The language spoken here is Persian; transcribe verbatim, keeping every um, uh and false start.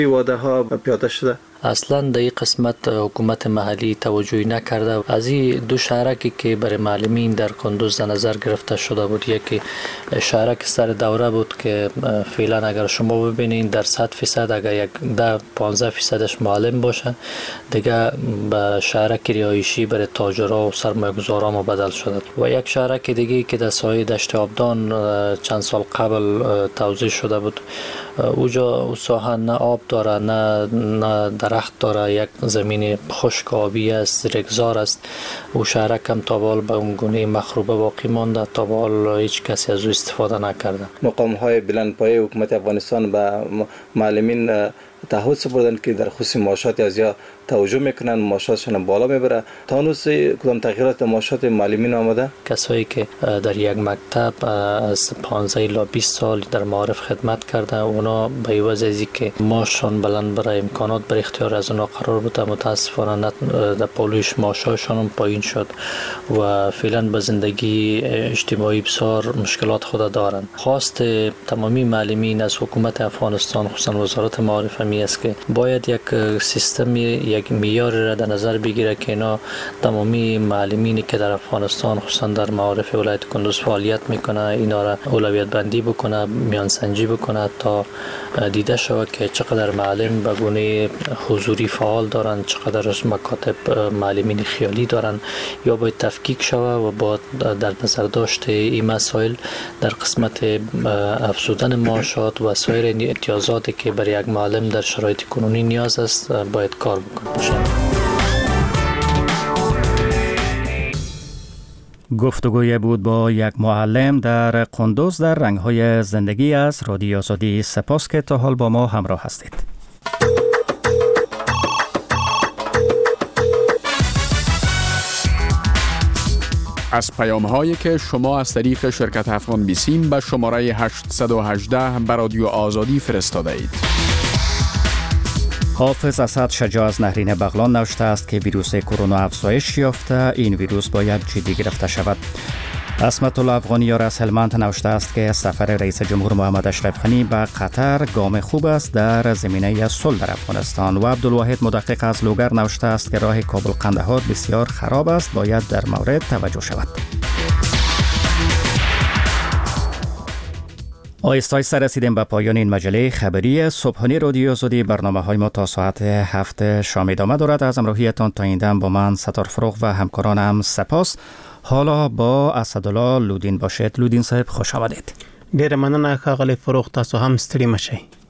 واده ها پیاده شده؟ اصلا در این قسمت حکومت محلی توجهی نکرده. از این دو شهرکی که برای معلمین در کندوز در نظر گرفته شده بود، یکی شهرک سر دوره بود که فعلا اگر شما ببینید در صد فیصد اگر یک ده پانزده فیصدش معلم باشه، دیگه به شهرک رهایشی برای تاجرها و سرمایه‌گذاران بدل شده. و یک شهرک دیگه که در ساحل دشت آبدان چند سال قبل توزیع شده بود، اوجا ساحه نه آب داره نه نه درخت داره، یک زمین خشک آبی است، رگزار است. او شهرک هم تا بال به اون گونه مخروبه باقی مانده، تا بال هیچ کسی از او استفاده نکرده. مقام های بلندپایه حکومت افغانستان به معلمین تعهد سپردن که در خصوص معاشات از یا توجه میکنن، معاشاتشون بالا میبره. تا هنوز کدام تغییرات معاشات معلمین آمده؟ کسایی که در یک مکتب از پانزده الی بیست سال در معارف خدمت کرده، اونا به عوض از اینکه معاششان بلند برای امکانات بر اختیار از اونا قرار بود، متاسفانه در پالویش معاششان هم پایین شد و فعلا به زندگی اجتماعی بسیار مشکلات خود دارند. خواست تمامی معلمین از حکومت افغانستان، خصوصا وزارت معارف می است که باید یک سیستم، یک معیار را در نظر بگیره که اینا تمامی معلمینی که در افغانستان خصوصا در معارف ولایت کندوز فعالیت میکنه، اینا را اولویت بندی بکنه، میان سنجی بکنه تا دیده شود که چقدر معلم به گونه حضوری فعال دارن، چقدر مکاتب معلمین خیالی دارن، یا باید تفکیک شود و با در نظر داشت این مسائل در قسمت افزودن معاشات و سایر امتیازاتی که برای یک معلم در شرایط کنونی نیاز است باید کار بکنه باشه. گفتگوی بود با یک معلم در قندوز در رنگ‌های زندگی از رادیو آزادی. سپاس که تا حال با ما همراه هستید. از پیام‌هایی که شما از طریق شرکت افغان بیسیم به شماره هشت یک هشت به رادیو آزادی فرستاده اید. حافظ اسد شجاع از نهرین بغلان نوشته است که ویروس کرونا افزایش یافته، این ویروس باید جدی گرفته شود. اسمت الله افغانیار از هلمند نوشته است که سفر رئیس جمهور محمد اشرف غنی به قطر گام خوب است در زمینه صلح در افغانستان. و عبدالواحد مدقق از لوگر نوشته است که راه کابل قندهار بسیار خراب است، باید در مورد توجه شود. آهسته آهسته رسیدیم به پایان این مجله خبری صبحانه رادیو آزادی. برنامه‌های ما تا ساعت هفت شام ادامه دارد. از همراهیتان تا این دم با من ستار فروغ و همکارانم سپاس. حالا با اسدالله لودین باشید. لودین صاحب خوش آمدید. ډیر مننه ښاغلی فروغ، تاسو هم ستړي مشئ.